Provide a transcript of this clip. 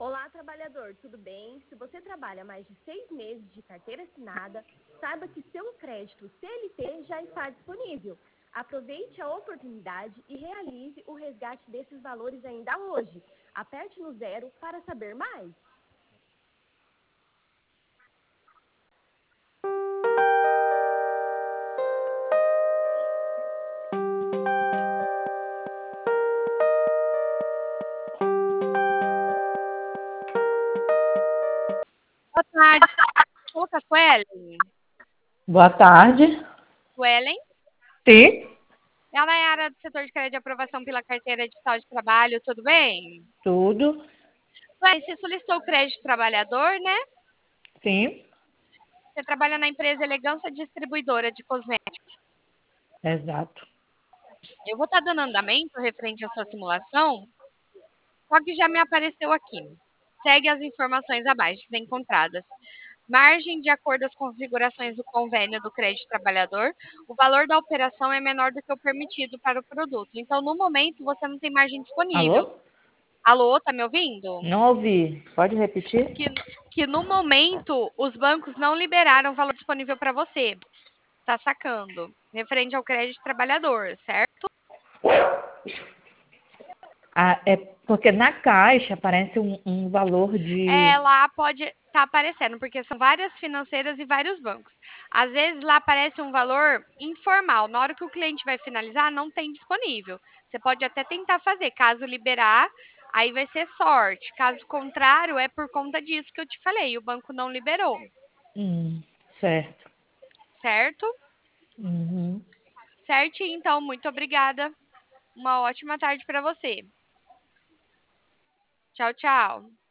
Olá, trabalhador, tudo bem? Se você trabalha mais de 6 meses de carteira assinada, saiba que seu crédito CLT já está disponível. Aproveite a oportunidade e realize o resgate desses valores ainda hoje. Aperte no zero para saber mais. Boa tarde. Fala com a Suelen. Boa tarde. Suelen, Sim, ela é a área do setor de crédito de aprovação pela carteira digital de trabalho, tudo bem? tudo. Suelen, você solicitou o crédito trabalhador, né? Sim, Você trabalha na empresa Elegância Distribuidora de Cosméticos. exato. Eu vou estar dando andamento referente à sua simulação, só que já me apareceu aqui. Segue as informações abaixo encontradas. Margem de acordo com as configurações do convênio do crédito trabalhador, o valor da operação é menor do que o permitido para o produto. Então, no momento, você não tem margem disponível. Alô? Alô, tá me ouvindo? Não ouvi. Pode repetir? Que no momento os bancos não liberaram o valor disponível para você. Tá sacando? Referente ao crédito trabalhador, certo? Ah, é porque na caixa aparece um valor de. Lá pode estar aparecendo, porque são várias financeiras e vários bancos. Às vezes lá aparece um valor informal. Na hora que o cliente vai finalizar, não tem disponível. Você pode até tentar fazer. Caso liberar, aí vai ser sorte. Caso contrário, é por conta disso que eu te falei. O banco não liberou, Certo. certo? Uhum. Certinho, então, muito obrigada. Uma ótima tarde para você. Tchau, tchau.